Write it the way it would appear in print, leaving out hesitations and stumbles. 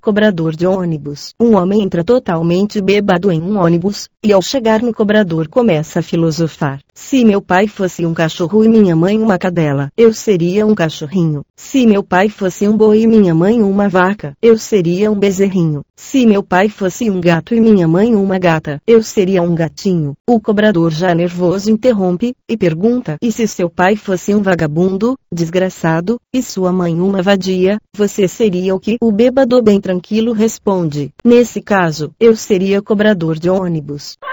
Cobrador de ônibus. Um homem entra totalmente bêbado em um ônibus, e ao chegar no cobrador começa a filosofar. Se meu pai fosse um cachorro e minha mãe uma cadela, eu seria um cachorrinho. Se meu pai fosse um boi e minha mãe uma vaca, eu seria um bezerrinho. Se meu pai fosse um gato e minha mãe uma gata, eu seria um gatinho. O cobrador, já nervoso, interrompe, e pergunta: e se seu pai fosse um vagabundo, desgraçado, e sua mãe uma vadia, você seria o que? O bêbado, bem tranquilo, responde: nesse caso, eu seria cobrador de ônibus.